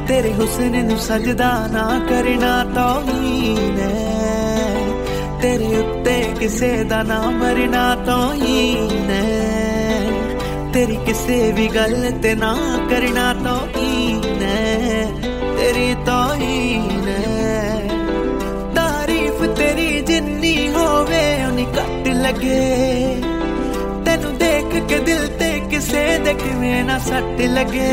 तेरे हुस्न नू सजदा ना करना तौहीन है, तेरे उत्ते किसे दा ना मरना तौहीन है, तेरी किसे भी गल ते ना करना तौहीन है, तेरी तौहीन है। तारीफ तेरी जिन्नी होवे उन्नी घट लगे, तेनू देख के दिल ते किसे दे किवें ना सट लगे।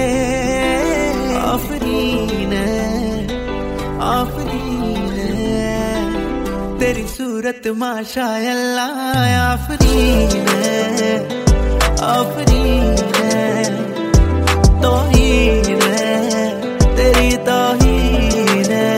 आफरीन है, आफरीन है, तेरी सूरत माशाअल्लाह आफरीन है, आफरीन है, तौहीन है, तेरी तौहीन है।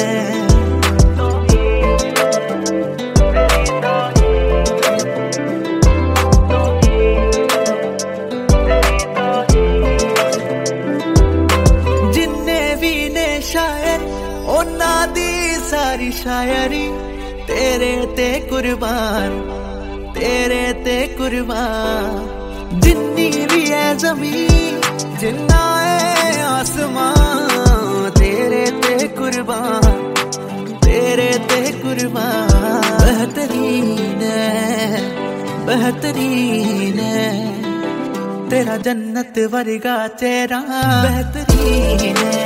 शायर ओना दी सारी शायरी तेरे ते कुर्बान, तेरे ते कुर्बान। जिन्नी भी है जमीन जिन्ना है आसमान, तेरे ते कुर्बान, तेरे ते कुर्बान। बेहतरीन है, बेहतरीन है, तेरा जन्नत वर्गा चेहरा बेहतरीन है,